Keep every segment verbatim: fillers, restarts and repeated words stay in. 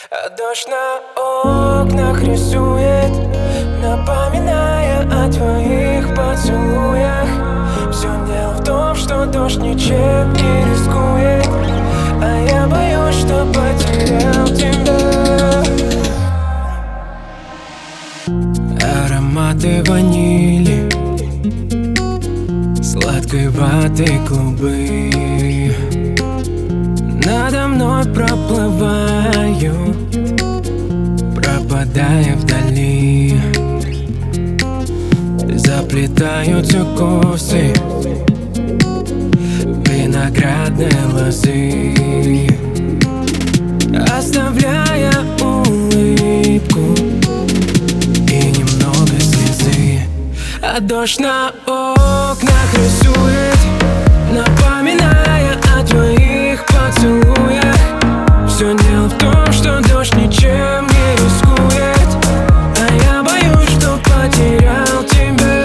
А дождь на окнах рисует, напоминая о твоих поцелуях. Все дело в том, что дождь ничем не рискует, а я боюсь, что потерял тебя. Ароматы ванили, сладкой ваты клубы надо мной проплывают, пропадая вдали. Заплетаются косы виноградной лозы, оставляя улыбку и немного слезы. А дождь на окнах рисует, напоминая о твоих поцелуях. Все дело в том, что дождь ничем не рискует, а я боюсь, что потерял тебя.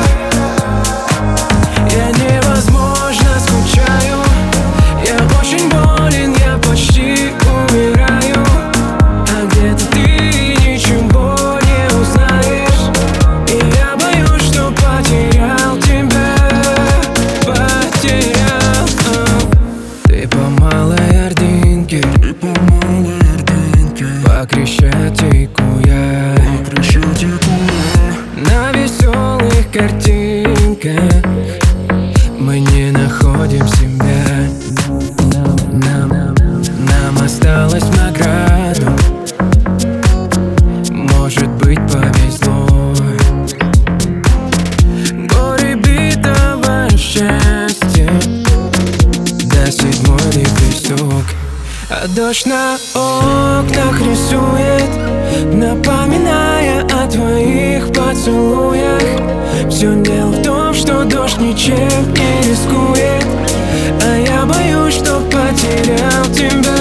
Я невозможно скучаю, я очень болен, я почти умираю. А где-то ты ничего не узнаешь, и я боюсь, что потерял тебя. Потерял. Ты по малой Ордынке, ты по малой Ордынке, по Крещатику я, по Крещатику я. На веселых картинках мы не находим себя. Нам, нам, нам осталось в награду, может быть, повезло. Горе битого счастья до седьмой лепесток. А дождь на окнах рисует, напоминая о твоих поцелуях. Все дело в том, что дождь ничем не рискует, а я боюсь, что потерял тебя.